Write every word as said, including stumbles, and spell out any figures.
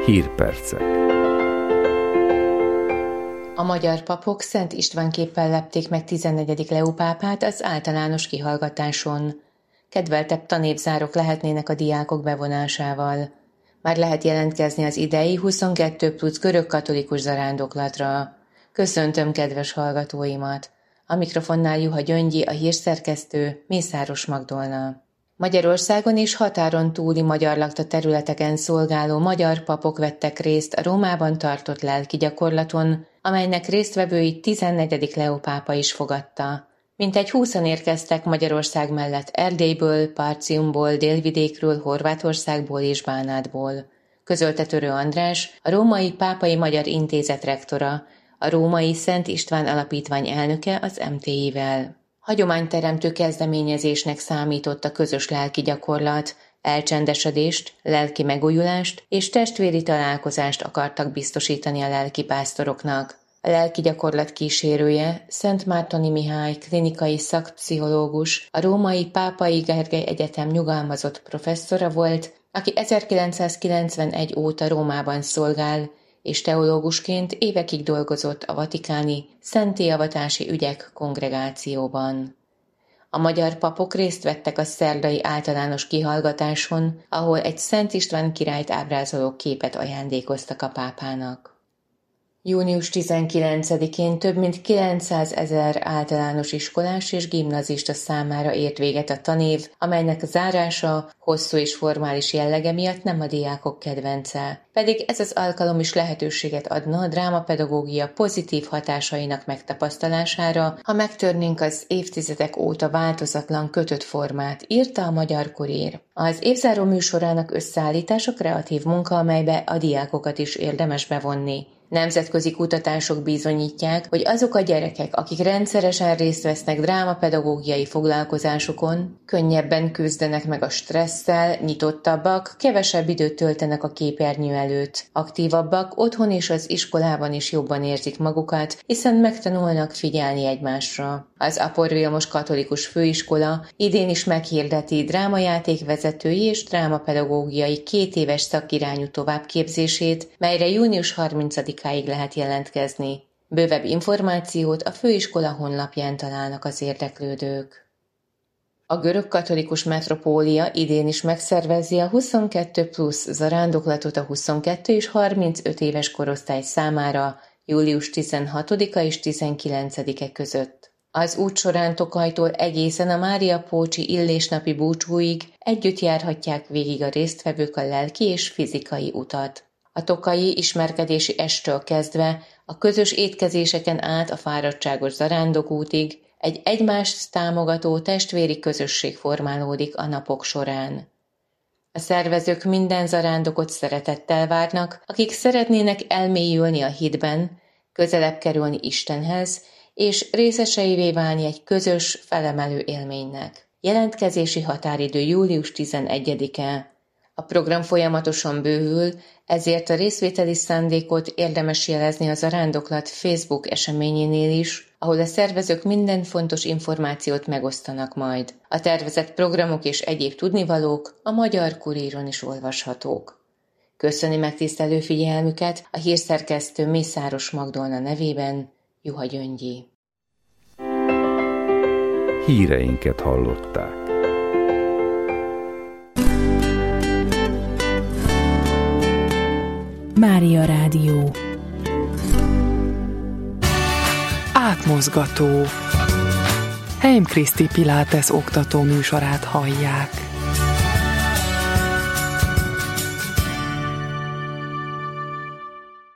Hírpercek. A magyar papok Szent István képpel lepték meg tizennegyedik Leó pápát az általános kihallgatáson. Kedveltebb tanévzárok lehetnének a diákok bevonásával. Már lehet jelentkezni az idei huszonkettő plusz görögkatolikus zarándoklatra. Köszöntöm kedves hallgatóimat! A mikrofonnál Juha Gyöngyi, a hírszerkesztő, Mészáros Magdolna. Magyarországon és határon túli magyar lakta területeken szolgáló magyar papok vettek részt a Rómában tartott lelki gyakorlaton, amelynek résztvevőit tizennegyedik Leó pápa is fogadta. Mintegy húszan érkeztek Magyarország mellett Erdélyből, Partiumból, Délvidékről, Horvátországból és Bánátból. Közölte Törő András, a Római Pápai Magyar Intézet rektora, a Római Szent István Alapítvány elnöke az em té i-vel. Hagyományteremtő kezdeményezésnek számított a közös lelki gyakorlat, elcsendesedést, lelki megújulást és testvéri találkozást akartak biztosítani a lelkipásztoroknak. A lelki gyakorlat kísérője, Szent Mártoni Mihály klinikai szakpszichológus, a Római Pápai Gergely Egyetem nyugalmazott professzora volt, aki ezerkilencszázkilencvenegy óta Rómában szolgál, és teológusként évekig dolgozott a vatikáni szentélyavatási ügyek kongregációban. A magyar papok részt vettek a szerdai általános kihallgatáson, ahol egy Szent István királyt ábrázoló képet ajándékoztak a pápának. június tizenkilencedikén több mint kilencszázezer általános iskolás és gimnazista számára ért véget a tanév, amelynek zárása hosszú és formális jellege miatt nem a diákok kedvence. Pedig ez az alkalom is lehetőséget adna a drámapedagógia pozitív hatásainak megtapasztalására, ha megtörnénk az évtizedek óta változatlan kötött formát, írta a Magyar Kurír. Az évzáró műsorának összeállítása kreatív munka, amelybe a diákokat is érdemes bevonni. Nemzetközi kutatások bizonyítják, hogy azok a gyerekek, akik rendszeresen részt vesznek drámapedagógiai foglalkozásokon, könnyebben küzdenek meg a stresszel, nyitottabbak, kevesebb időt töltenek a képernyő előtt, aktívabbak, otthon és az iskolában is jobban érzik magukat, hiszen megtanulnak figyelni egymásra. Az Apor Vilmos Katolikus Főiskola idén is meghirdeti drámajátékvezetői és drámapedagógiai kétéves szakirányú továbbképzését, melyre június harmincadikáig lehet jelentkezni. Bővebb információt a főiskola honlapján találnak az érdeklődők. A görögkatolikus metropólia idén is megszervezi a huszonkettő plusz zarándoklatot a huszonkettő és harmincöt éves korosztály számára július tizenhatodika és tizenkilencedike között. Az út során Tokajtól egészen a Mária Pócsi illésnapi búcsúig együtt járhatják végig a résztvevők a lelki és fizikai utat. A tokaji ismerkedési esttől kezdve a közös étkezéseken át a fáradtságos zarándokútig egy egymást támogató testvéri közösség formálódik a napok során. A szervezők minden zarándokot szeretettel várnak, akik szeretnének elmélyülni a hitben, közelebb kerülni Istenhez, és részeseivé válni egy közös, felemelő élménynek. Jelentkezési határidő július tizenegyedike. A program folyamatosan bővül, ezért a részvételi szándékot érdemes jelezni a zarándoklat Facebook eseményénél is, ahol a szervezők minden fontos információt megosztanak majd. A tervezett programok és egyéb tudnivalók a Magyar Kuríron is olvashatók. Köszöni megtisztelő figyelmüket a hírszerkesztő Mészáros Magdolna nevében, Juha Gyöngyi. Híreinket hallották. Mária Rádió. Átmozgató. Heim Kriszti Pilates oktató műsorát hallják.